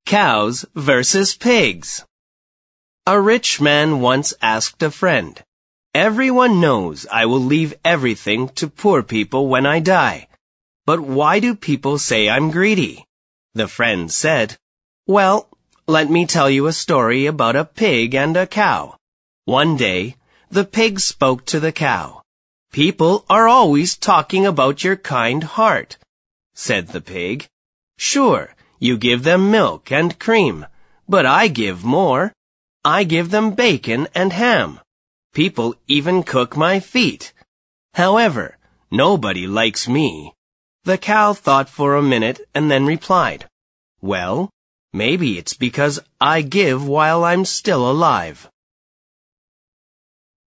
Cows versus pigs. A rich man once asked a friend, "Everyone knows I will leave everything to poor people when I die. But why do people say I'm greedy?" The friend said, "Well, let me tell you a story about a pig and a cow. One day, the pig spoke to the cow. 'People are always talking about your kind heart,' said the pig. 'Sure, you give them milk and cream, but I give more. I give them bacon and ham. People even cook my feet. However, nobody likes me.' The cow thought for a minute and then replied, 'Well, maybe it's because I give while I'm still alive.'"